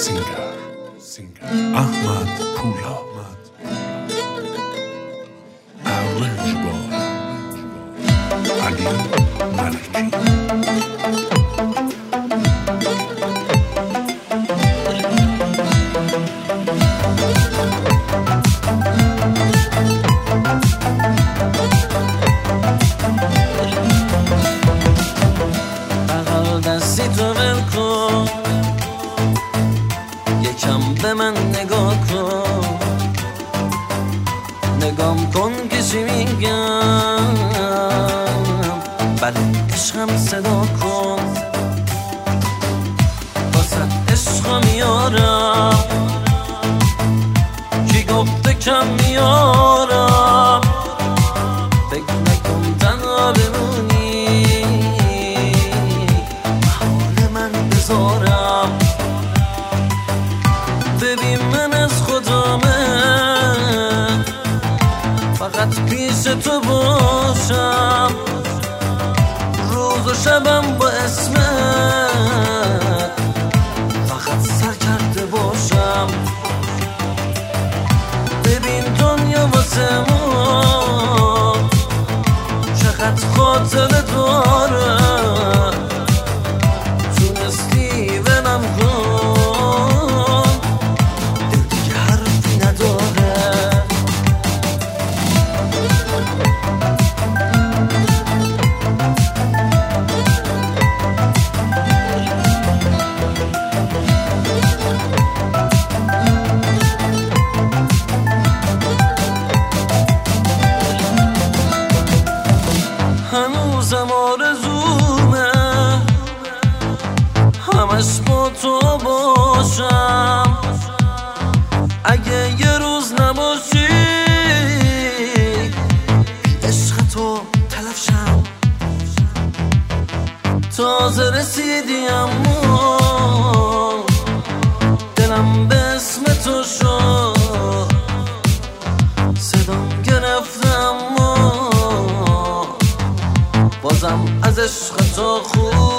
singer Ahmad Pula, arranged by Ali Maliki. دستی تو ول کن، یکم به من نگاه کن، نگام کن که چی میگم، بله عشقم صدا کن، واسه عشق میارم، کی گفته کم میارم، فکر نکن تنها بمونی، ببین من از خودمه، فقط پیش تو باشم، روز و شبم با اسمت، فقط سر کرده باشم، ببین دنیا واسه ما چقدر خاطره داره، تونستی ولم کن، دل دیگه حرفی نداره. هنوزم آرزومه همش با تو باشم، اگه یه روز نباشی بی عشق تو تلف شم، تازه رسیدی اما دلم به اسم تو شد، صدام گرفتم بازم از عشق تو خوب